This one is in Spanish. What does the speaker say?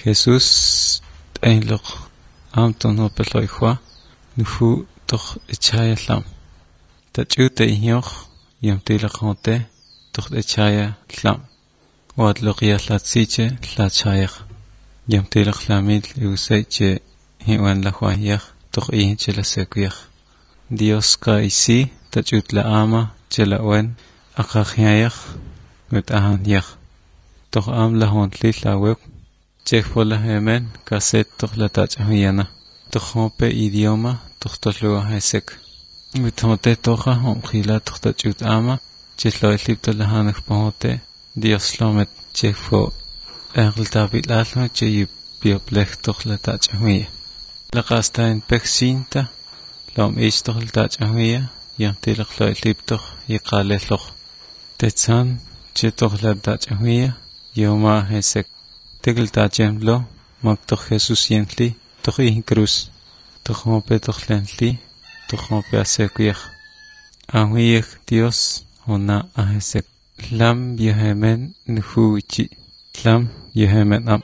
Jesús ainloq amton opeloi nufu toch echaya lam. Tachute inyoch yamtilaqote toch echaya lam. Wad loqia tlatsiche tlachayach. Yamtilaq lamil iusaiche hiwan la huayach toch ihinche la sekuyach. Dios ka isi tachut la ama chela wen akakhiayach mit ahan yach. Toch am la hontli lawek chek pola hemen kaset toch la tachahuyana. Toch hope idioma toch tolua hesek. Mit hote tocha homkhila toch tachut ama chelo elip tola hanak pohote Dios lomet chek fo erl David alma che yipioplech toch la tachahuya. La qasta en peksinta lom ich toch la tachahuya yamtilaq lo elip toch yiqalehloq. Tetsan che toch la tachahuya yoma hesek. Tegel tachemlo mag toch Jesus yentli toch in cruz toch hope toch lentli toch hope asekuyach. Ahuyach Dios hona ahesek. Lam yehemen nufuichi. Lam yehemen am.